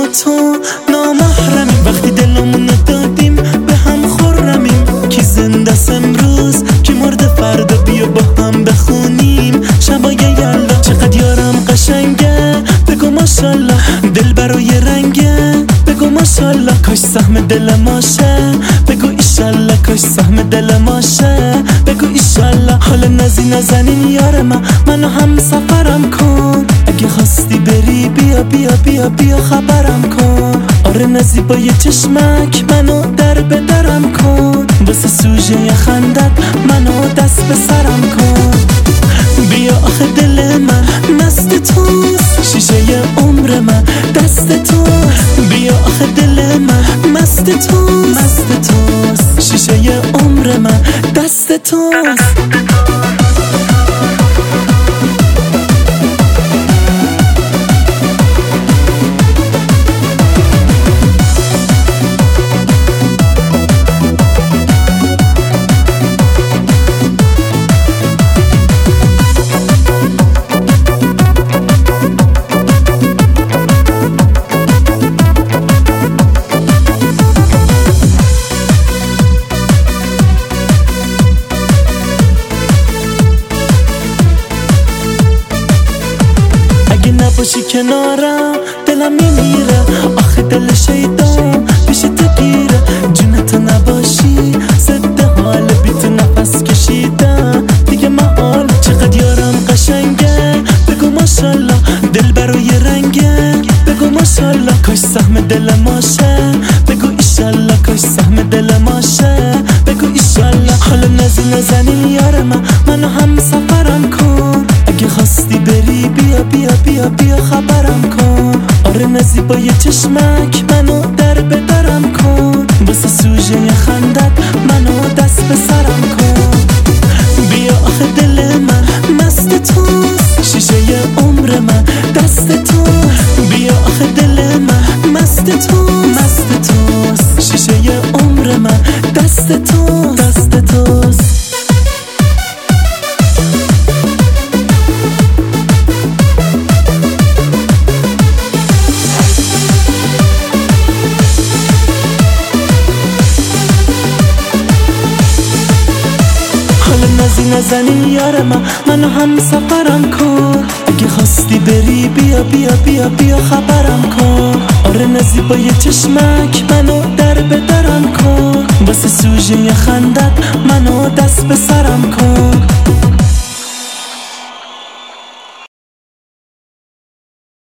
تو نامحرمی. وقتی دلمونو دادیم به هم خرمیم. کی زنده است امروز کی مرده فردا، بیا با هم بخونیم شبای یلدا. چقدر یارم قشنگه بگو ماشالله، دل برای رنگه بگو ماشالله. کاش سهم دل ماشه بگو ایشالله، کاش سهم دل ماشه بگو ایشالله. حالا نزنین یار منو هم سفرم کن. اگه خواستی بری بیا بیا بیا بیا خبرم کن. آره نزیبای چشمک منو در به درم کن. واسه سوژه خندت منو دست به سرم کن. بیا آخه دل من مست توست، شیشه عمر من دست توست. بیا آخه دل من مست توست، شیشه عمر من دست توست. نباشی کنارم دلم میمیره. آخه دل شیطان پیش تو گیره. جونتو نباشی ضد حال بی تو نفس کشیدم دیگه محال. چقدر یارم قشنگه بگو ماشالله، دل برای رنگه بگو ماشالله. کاش سهم دل ماشه بگو ایشالله، کاش سهم دل ماشه بگو ایشالله. حالا نزنین یار منو هم سفرم کن. اگه خواستی بری بیا بیا بیا بیا خبرم کن. آره نزیبای چشمک منو در به درم کن. واسه سوژه خندت منو دست به سرم کن. بیا آخه دل من مست توست، شیشه عمر من دست توست. بیا آخه دل من مست توست، شیشه عمر من دست توست. نزنین یار منو هم سفرم کن. اگه خواستی بری بیا بیا بیا بیا خبرم کن. آره نزیبای چشمک منو در به درم کن. واسه سوژه خندت منو دست به سرم کن.